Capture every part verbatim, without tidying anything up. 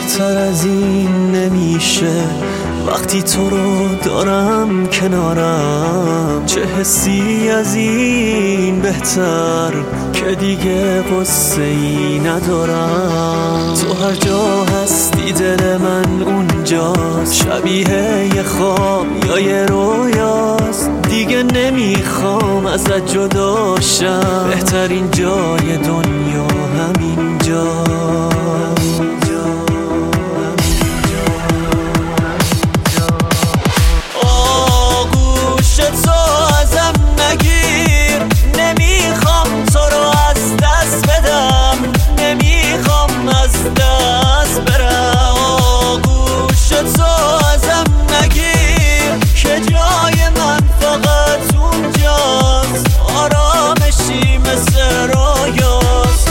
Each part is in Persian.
بهتر از این نمیشه وقتی تو رو دارم کنارم. چه حسی از این بهتر که دیگه قصه ای ندارم. تو هر جا هستی دل من اونجاست، شبیه یه خواب یا یه رویاست. دیگه نمیخوام ازت جدا شم، بهترین جای دنیا همین جاست. آغوش تو ازم نگیر، نمیخوام تو رو از دست بدم، نمیخوام از دست برم. آغوش تو ازم نگیر که جای من فقط اونجاست، آرامشی مثل رویاست.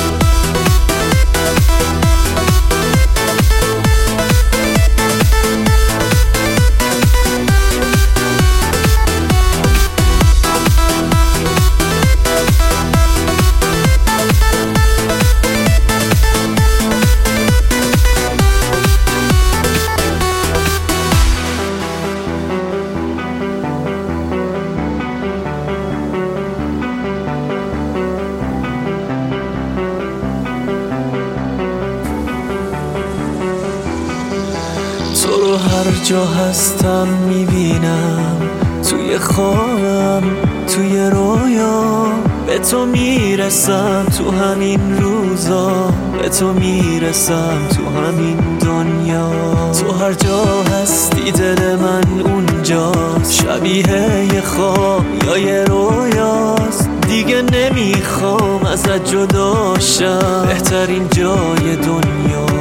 تو رو هر جا هستم میبینم، توی خوابم توی رویا. به تو میرسم تو همین روزا، به تو میرسم تو همین دنیا. تو هر جا هستی دل من اونجاست، شبیه یه خواب یا یه رویاست. دیگه نمیخوام ازت جدا شم، بهترین جای دنیا